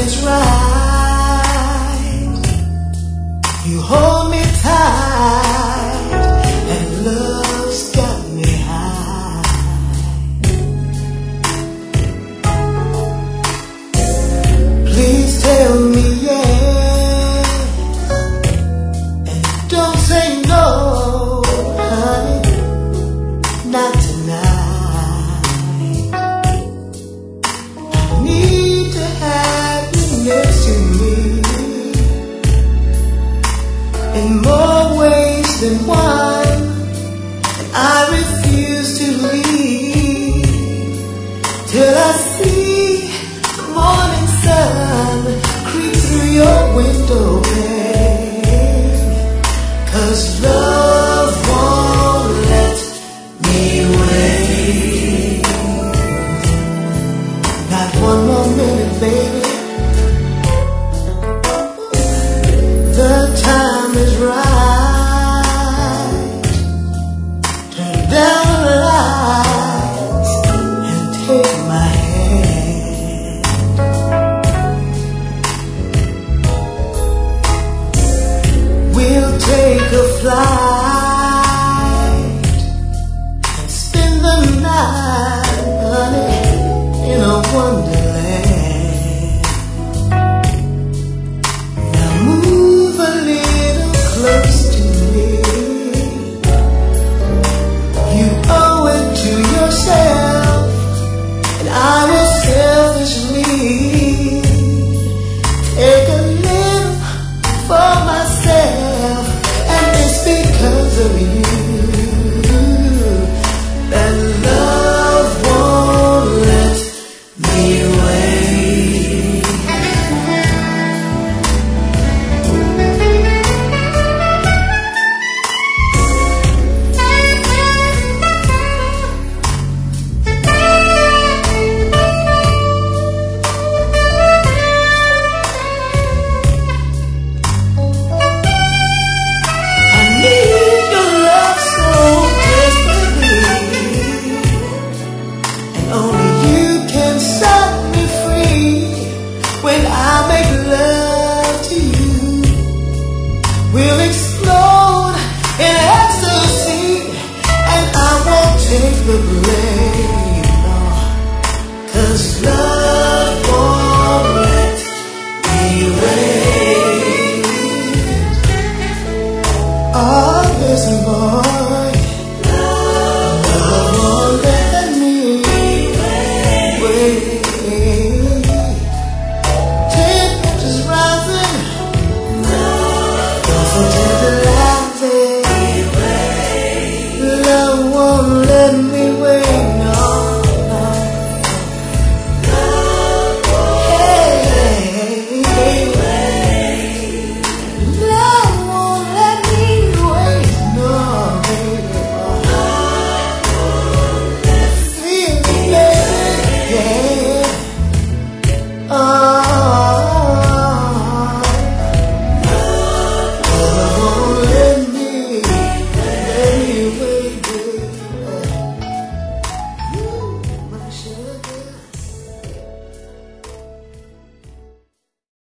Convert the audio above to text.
is right. You hold me tight, and love's got me high. Please tell me yes, and don't say no, honey, not tonight. I need to have you next to me in more ways than one, and I refuse to leave till I see the morning sun creep through your window pane. 'Cause love won't let me wait. Not one more minute, baby. The time is right. Turn down the lights and take my hand. We'll take a flight and spend the night, honey, in a wonderland. Now move a little close to me. You owe it to yourself, and I will selfishly take a little for myself, and it's because of you that love won't let me wait. I need your love so desperately, and only you can set me free. When I make love to you, we'll explode in ecstasy, and I won't take the blame, no. 'Cause love